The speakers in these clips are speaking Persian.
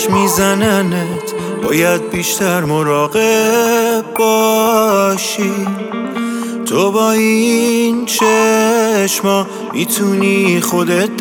آتش میزننت، باید بیشتر مراقب باشی. تو با این چشما میتونی خودت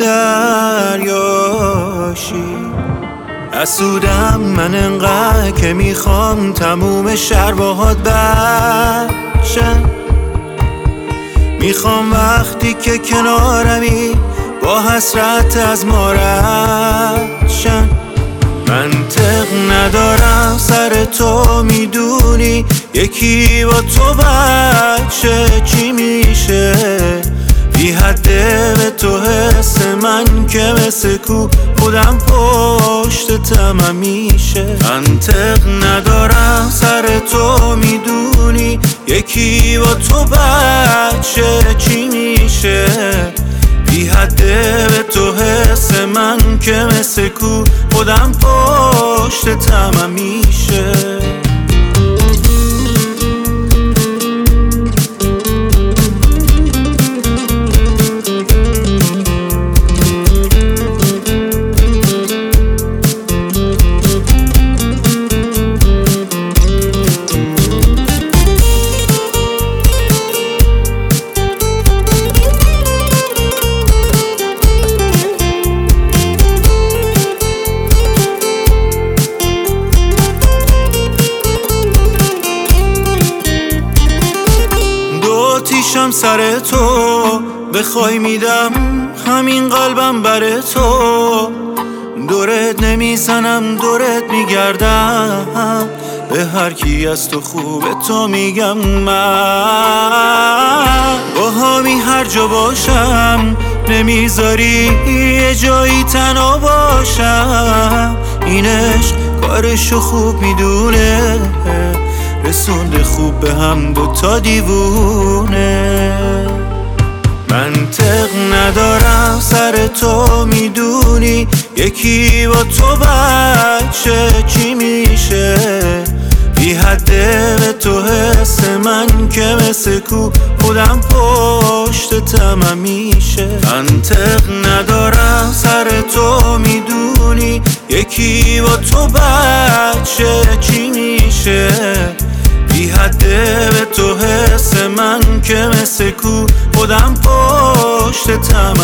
دریاشی. حسودم من انقدر که میخوام تموم شهر باهات بشن. میخوام وقتی که کنارمی با حسرت از ما رد شن. منطق ندارم سر تو میدونی، یکی با تو بچه چی میشه؟ بی حده به تو حس من که مثل کو خودم پشت تمام میشه. منطق ندارم سر تو میدونی، یکی با تو بچه چی میشه؟ بی حده به تو حس من که مثل کو خودم پشت تمام میشه. آتیشم سر تو، بخوای میدم همین قلبم بر تو. دورت نمیزنم دورت میگردم، به هر کی از تو خوبه تو میگم. من با همی هر جا باشم نمیذاری یه جایی تنها باشم. اینش کارشو خوب میدونه، رسونده خوب به هم دوتا دیوونه. منطق ندارم سر تو میدونی، یکی با تو بچه چی میشه؟ بی حده به تو حس من که مثل کو خودم پشت تمام میشه. منطق ندارم سر تو میدونی، یکی با تو بچه چی میشه؟ بی حده به تو حس من که مثل کو خودم پشت تمام